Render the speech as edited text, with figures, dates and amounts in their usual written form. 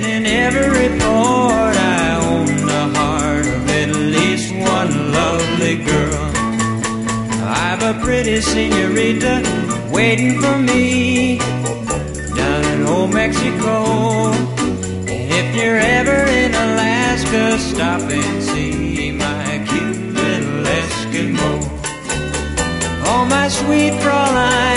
And in every port I own the heart of at least one lovely girl. I've a pretty senorita waiting for me down in old Mexico. And if you're ever in Alaska, stop and see my cute little Eskimo. Oh, my sweet Fraulein,